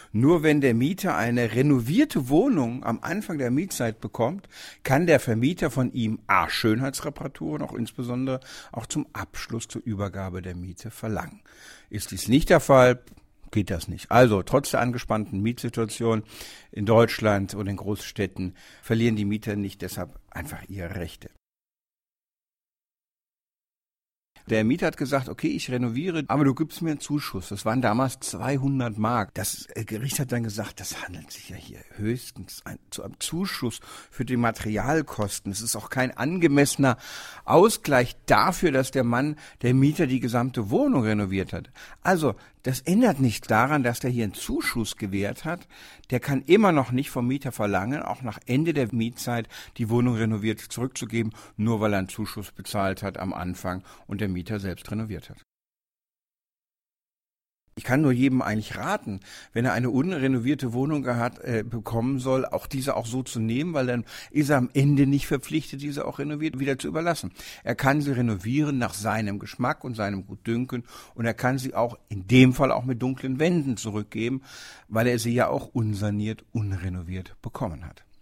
Nur wenn der Mieter eine renovierte Wohnung am Anfang der Mietzeit bekommt, kann der Vermieter von ihm Schönheitsreparaturen, auch insbesondere auch zum Abschluss zur Übergabe der Miete verlangen. Ist dies nicht der Fall, geht das nicht. Also trotz der angespannten Mietsituation in Deutschland und in Großstädten verlieren die Mieter nicht deshalb einfach ihre Rechte. Der Mieter hat gesagt, okay, ich renoviere, aber du gibst mir einen Zuschuss. Das waren damals 200 Mark. Das Gericht hat dann gesagt, das handelt sich ja hier höchstens zu einem Zuschuss für die Materialkosten. Es ist auch kein angemessener Ausgleich dafür, dass der Mieter, die gesamte Wohnung renoviert hat. Also, das ändert nichts daran, dass der hier einen Zuschuss gewährt hat. Der kann immer noch nicht vom Mieter verlangen, auch nach Ende der Mietzeit die Wohnung renoviert zurückzugeben, nur weil er einen Zuschuss bezahlt hat am Anfang und der Mieter selbst renoviert hat. Ich kann nur jedem eigentlich raten, wenn er eine unrenovierte Wohnung bekommen soll, auch diese auch so zu nehmen, weil dann ist er am Ende nicht verpflichtet, diese auch renoviert wieder zu überlassen. Er kann sie renovieren nach seinem Geschmack und seinem Gutdünken und er kann sie auch in dem Fall auch mit dunklen Wänden zurückgeben, weil er sie ja auch unsaniert, unrenoviert bekommen hat.